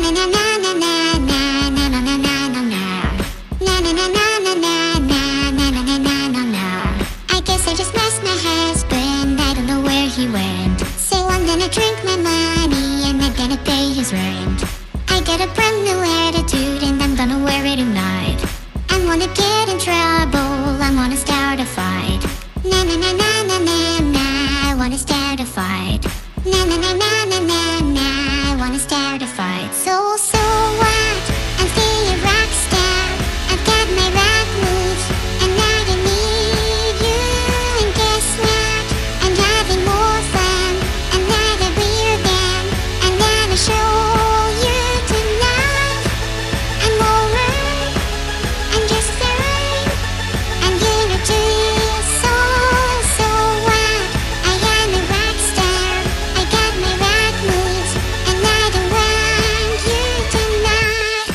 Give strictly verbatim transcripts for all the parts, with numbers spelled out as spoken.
I guess I just lost my husband, I don't know where he went. So I'm gonna drink my money and I'm gonna pay his rent. I got a brand new attitude and I'm gonna wear it tonight. I wanna get in trouble, I wanna start a fight. Na na na na na na na, I wanna start a fight. Na na na na na na na, I wanna start a fight. So, so what? I'm still a rock star. I've got my rock moves and I don't need you. And guess what? I'm having more fun. Another real band. I'm gonna show you tonight. I'm alright. I'm just fine. I'm gonna do you so, so what? I am a rock star. I got my rock moves and I don't want you tonight.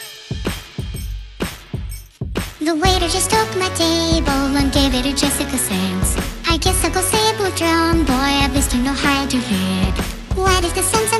The waiter just took my table and gave it to Jessica Sands. I guess I'll go say Blue Drum Boy, at least you know how to hit. What is the sense of